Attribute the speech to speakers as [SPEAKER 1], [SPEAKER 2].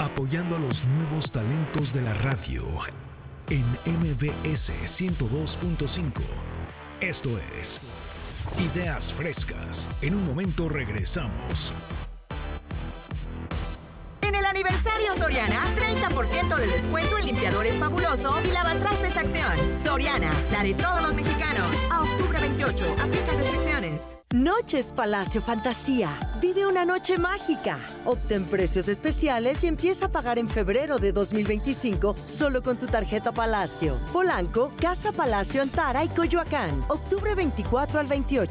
[SPEAKER 1] apoyando a los nuevos talentos de la radio en MBS 102.5. Esto es Ideas Frescas. En un momento regresamos.
[SPEAKER 2] En el aniversario Soriana, 30% de descuento en limpiadores Fabuloso y lavatrastes Acción. Soriana, la de todos los mexicanos. A octubre 28, aplica restricciones.
[SPEAKER 3] Noches Palacio Fantasía. Vive una noche mágica. Obtén precios especiales y empieza a pagar en febrero de 2025 solo con tu tarjeta Palacio. Polanco, Casa Palacio Antara y Coyoacán. Octubre 24 al 28.